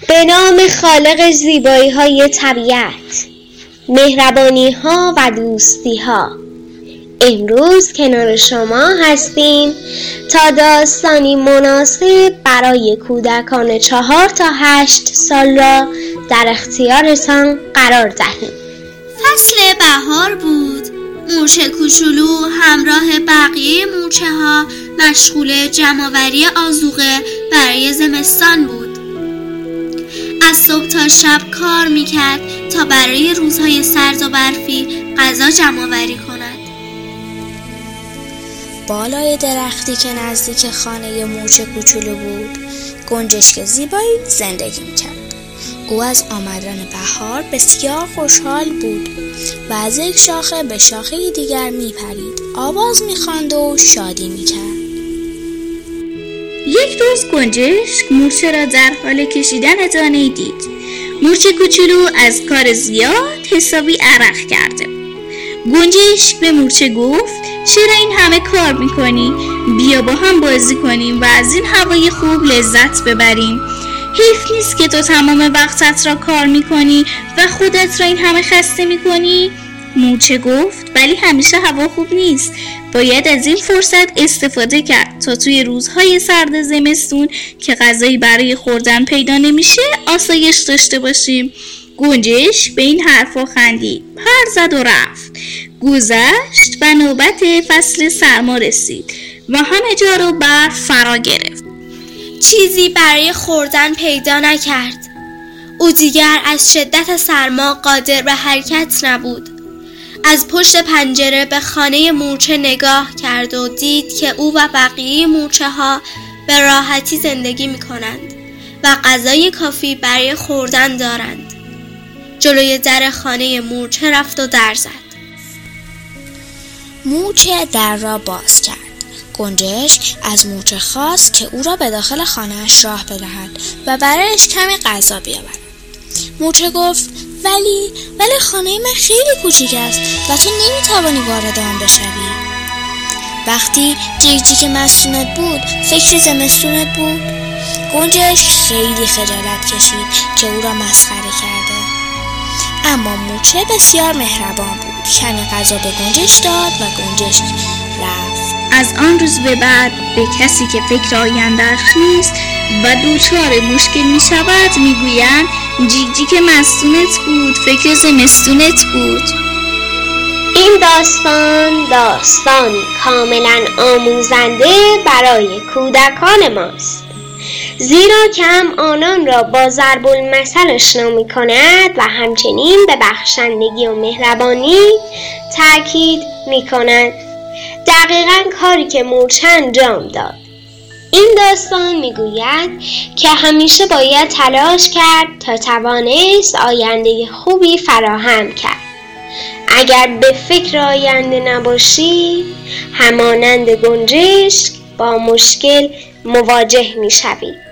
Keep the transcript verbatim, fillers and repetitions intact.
به نام خالق زیبایی های طبیعت، مهربانی ها و دوستی ها، امروز کنار شما هستیم تا داستانی مناسب برای کودکان چهار تا هشت سال را در اختیارتان قرار دهیم. فصل بهار بود. مورچه کوچولو همراه بقیه مورچه ها مشغول جمع‌آوری آذوقه برای زمستان بود. از صبح تا شب کار میکرد تا برای روزهای سرد و برفی غذا جمع‌آوری کند. بالای درختی که نزدیک خانه مورچه کوچولو بود، گنجشک زیبایی زندگی میکرد. او از آمدن بهار بسیار خوشحال بود و از یک شاخه به شاخه دیگر میپرید، آواز میخواند و شادی میکرد. یک روز گنجشک مورچه را در حال کشیدن دانه‌ای دید. مورچه کوچولو از کار زیاد حسابی عرق کرده. گنجشک به مورچه گفت چرا این همه کار میکنی؟ بیا با هم بازی کنیم و از این هوای خوب لذت ببریم. حیف نیست که تو تمام وقتت را کار میکنی و خودت را این همه خسته میکنی؟ مورچه گفت ولی همیشه هوا خوب نیست. باید از این فرصت استفاده کرد تا توی روزهای سرد زمستون که غذایی برای خوردن پیدا نمیشه آسایش داشته باشیم. گنجشک به این حرفا خندید، پر زد و رفت. گذشت و نوبت فصل سرما رسید و همه جا رو برف فرا گرفت. چیزی برای خوردن پیدا نکرد. او دیگر از شدت سرما قادر به حرکت نبود. از پشت پنجره به خانه مورچه نگاه کرد و دید که او و بقیه مورچه ها به راحتی زندگی می کنند و غذای کافی برای خوردن دارند. جلوی در خانه مورچه رفت و در زد. مورچه در را باز کرد. گنجشک از مورچه خواست که او را به داخل خانه‌اش راه بدهد و برایش کمی غذا بیاورد. مورچه گفت ولی ولی خانه من خیلی کوچیک است و تو نمیتوانی وارد آن بشوی. وقتی جیک جیک مستونت بود فکر زمستونت بود. گنجشک خیلی خجالت کشید که او را مسخره کرده، اما مورچه بسیار مهربان بود. کمی غذا به گنجشک داد و گنجشک رفت. از آن روز به بعد به کسی که فکر آینده‌اش نیست و دوچار مشکل می شود می گویند جیک جیک مستونت بود، فکر زمستونت بود. این داستان داستانی کاملا آموزنده برای کودکان ماست، زیرا که هم آنان را با ضرب المثل آشنا می کند و همچنین به بخشندگی و مهربانی تأکید می کند. دقیقاً کاری که مورچه انجام داد. این داستان میگوید که همیشه باید تلاش کرد تا توانست آینده خوبی فراهم کرد. اگر به فکر آینده نباشی، همانند گنجشک با مشکل مواجه میشوی.